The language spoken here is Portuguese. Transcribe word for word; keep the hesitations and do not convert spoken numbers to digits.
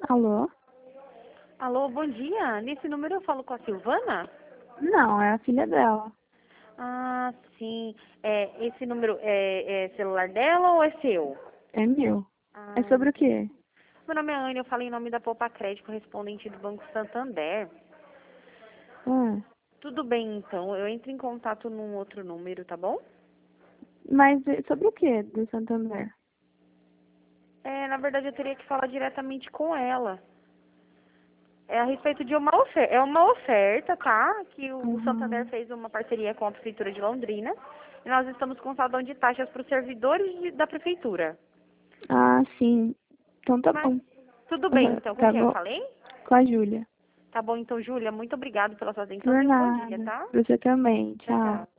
Alô? Alô, bom dia. Nesse número eu falo com a Silvana? Não, é a filha dela. Ah, sim. É, esse número é, é celular dela ou é seu? É meu. É Ah, sobre o quê? meu nome é Ana, eu falo em nome da Poupa Crédito, correspondente do Banco Santander. Ah, Tudo bem, então. Eu entro em contato num outro número, tá bom? mas é sobre o quê do Santander? É, na verdade eu teria que falar diretamente com ela. É a respeito de uma oferta, é uma oferta, tá? Que o Santander Uhum. fez uma parceria com a Prefeitura de Londrina. E nós estamos com saldo de taxas para os servidores de- da Prefeitura. Ah, sim. Então tá Mas bom. tudo bem, Uhum. então. Com Tá quem eu bom. falei? Com a Júlia. Tá bom, então, Júlia, muito obrigado pela sua atenção Por e um bom dia, nada. tá? Você também. Tchau, tchau. Tchau.